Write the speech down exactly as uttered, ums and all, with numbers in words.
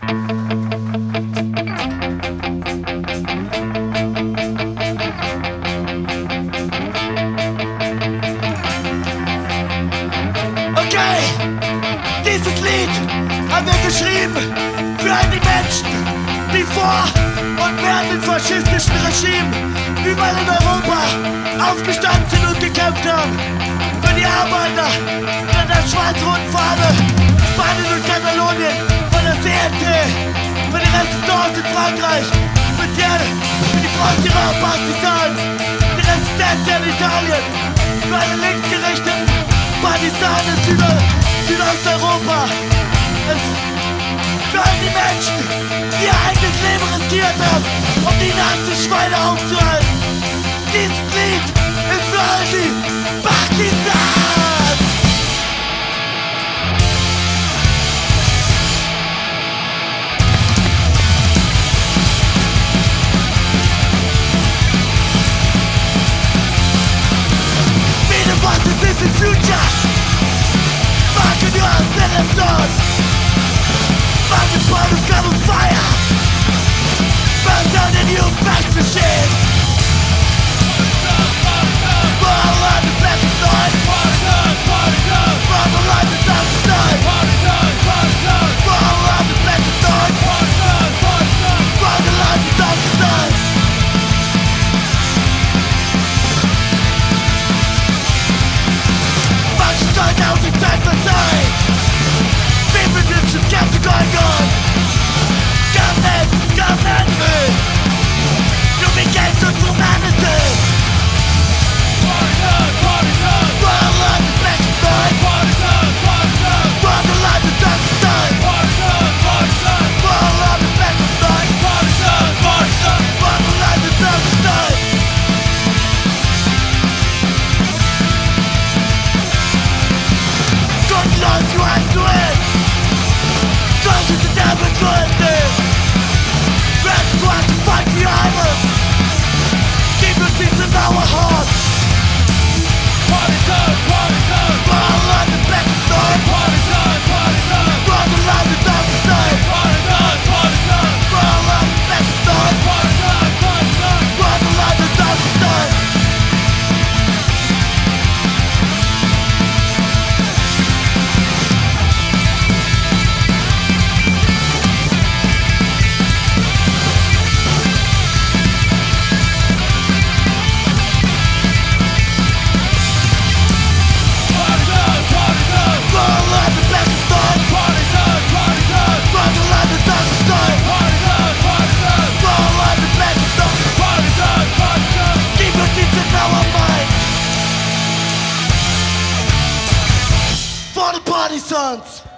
Okay, dieses Lied haben wir geschrieben für all die Menschen, die vor und während dem faschistischen Regime überall in Europa aufgestanden sind und gekämpft haben. Für die Arbeiter mit der schwarz-roten Fahne, Spanien und Katalonien, von der C N T, für die Resistance in Frankreich, speziell für die Frontier-Partisans, die Resistenz in Italien, für alle linksgerichteten Partisanen in Süd Südosteuropa. Es für all die Menschen, die ihr eigenes Leben riskiert haben, um die Nazi-Schweine aufzuhalten. Dieses Lied ist für all die Partisans! Be the ones that live in future. Marking your citizens. Find the part of common fire. Burn down the new fax machine. All on the back side. All on the dark side. All on the back side. All on the dark side. Manchmal now die Zeit verzeiht. People did some kept going on. Government, government me. You became to humanity. All on the back side. All on the dark side. All on the back side. All on the dark side. Good Lord, you have to end. Soldiers to never good thing. Red squad to fight behind us. Keep the things in our hearts. All on the back side. All on the dark side. All on the back side. All on the dark side. For the Partisans!